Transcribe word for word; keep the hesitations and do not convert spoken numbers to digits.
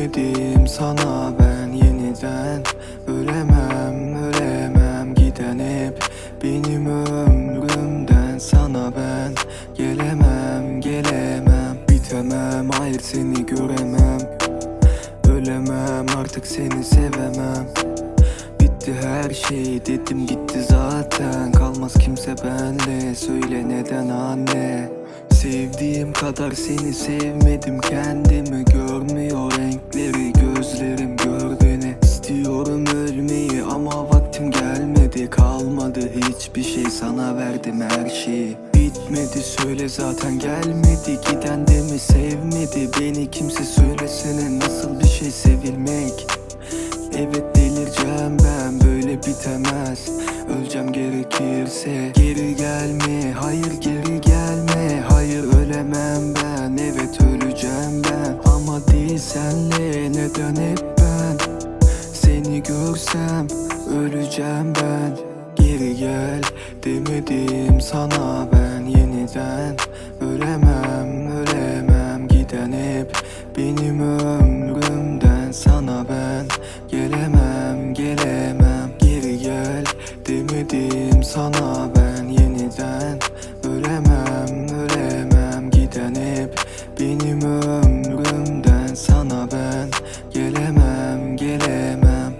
Demedim sana ben yeniden ölemem, ölemem. Giden hep benim ömrümden, sana ben gelemem, gelemem. Bitemem, hayır seni göremem. Ölemem, artık seni sevemem. Bitti her şey dedim, gitti zaten. Kalmaz kimse benle, söyle neden anne? Sevdiğim kadar seni sevmedim, kendimi görmüyor renkleri gözlerim, gör beni. İstiyorum ölmeyi ama vaktim gelmedi, kalmadı hiçbir şey, sana verdim her şeyi. Bitmedi söyle, zaten gelmedi, giden de mi sevmedi beni? Kimse söylesene nasıl bir şey sevilmek. Evet delireceğim ben, böyle bitemez. Öleceğim gerekirse, geri gelme, hayır geri gelme. Hayır ölemem ben, evet öleceğim ben. Ama değil senle, neden hep ben? Seni görsem öleceğim ben. Geri gel demedim sana ben yeniden ölemem, ölemem. Giden hep benim ömrümden, sana ben gelemem, gelemem. Geri gel demedim sana ben yeniden ölemem, ölemem. Giden hep benim ömrümden, sana ben gelemem, gelemem.